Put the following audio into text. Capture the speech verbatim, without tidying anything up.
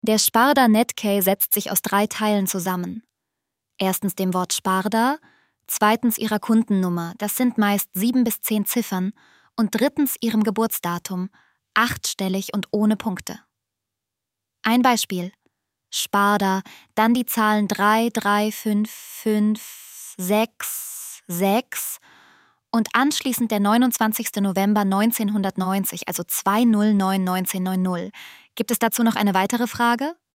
Der Sparda Netkey setzt sich aus drei Teilen zusammen. Erstens dem Wort Sparda, zweitens ihrer Kundennummer, das sind meist sieben bis zehn Ziffern, und drittens ihrem Geburtsdatum, achtstellig und ohne Punkte. Ein Beispiel: Sparda, dann die Zahlen drei, drei, fünf, fünf, sechs, sechs und anschließend der neunundzwanzigster November neunzehnhundertneunzig, also zwei null neun neunzehnhundertneunzig. Gibt es dazu noch eine weitere Frage?